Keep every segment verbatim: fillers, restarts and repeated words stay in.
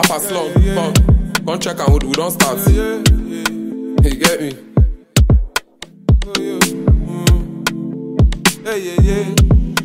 I pass long, come, come check and we don't start. You get me? Yeah, yeah, yeah.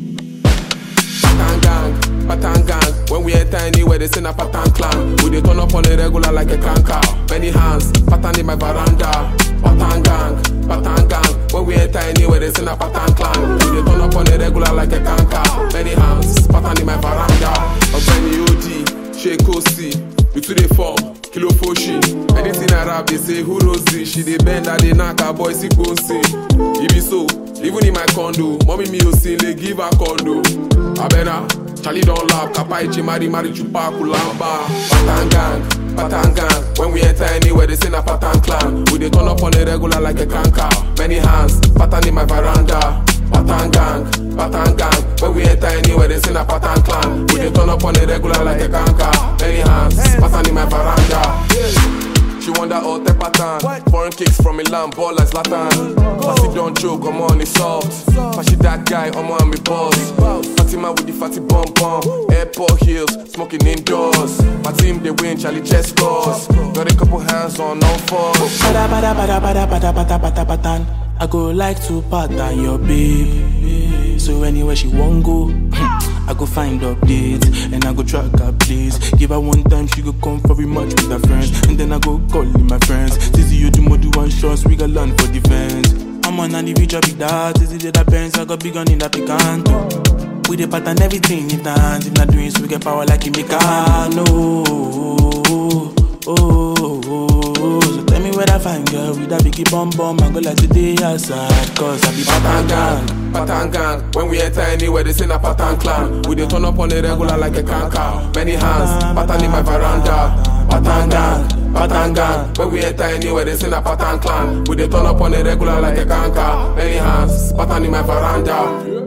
Patan gang, patan gang. When we enter anywhere, they send a patan clan. We dey turn up on the regular like a canker. Many hands, patan in my veranda. Patan gang, patan gang. When we enter anywhere, they send a patan clan. We dey turn up on the regular like a canker. Many hands, patan in my veranda. Ogbeni O G, Sheikh Osi. We to the form, Kilo Foshi. Anything I rap, they say who knows this. She dey bend that they knock her boy, sick gon' sing. It be so, even in my condo. Mommy me osin, they give her condo. Abena, Charlie don't laugh. Kapaichi, Mari Mari Chupa Kulamba. Patan gang, patan gang. When we enter anywhere, they say na patan clan. We dey turn up on the regular like a canker. Many hands, patan in my veranda. Patan gang, patan gang. When we enter anywhere, they say na patan clan. We dey turn up on the regular like a canker. Many hands, patan in my veranda. She want that all type pattern. Foreign kicks from Milan, ball like Zlatan. Fatty don't joke, I'm on the soft. Fashy that guy, I'm on me boss. Fatima with the fatty bum bum. Airport heels, smoking indoors. My team they win, Charlie chest scores. Got a couple hands on all fours. Bada bada bada bada bada bada bada bada. I go like to pattern your babe. So anywhere she won't go, I go find updates and I go track her place. Give her one time, she go come for rematch with her friends, and then I go call in my friends. This is you do more do one shots, we got land for defense. I'm on the future big that, this is the other parents, I got big on in that picanto. We the pattern everything in the hands, if not doing so we get power like in Mikano. Oh, oh, oh, so tell me where I find girl with that biggie bum bum. I go like today outside, cause I be patan gang, patan gang. When we enter anywhere, they say na patan clan. We dey turn up on the regular like a canker. Many hands, patan in my veranda. Patan gang, patan gang. When we enter anywhere, they say na patan clan. We dey turn up on the regular like a canker. Many hands, patan in my veranda.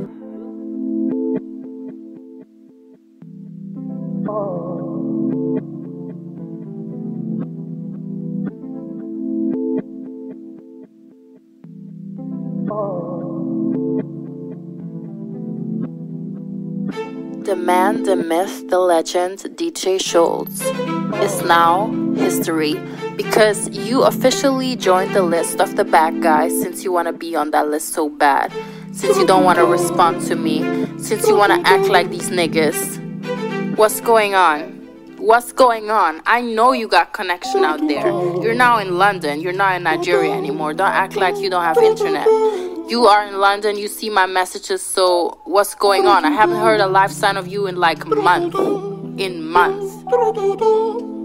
The man, the myth, the legend, D J Schultz is now history because you officially joined the list of the bad guys since you want to be on that list so bad, since you don't want to respond to me, since you want to act like these niggas. What's going on? What's going on? I know you got connection out there. You're now in London. You're not in Nigeria anymore. Don't act like you don't have internet. You are in London. You see my messages. So what's going on? I haven't heard a live sound of you in like months. In months.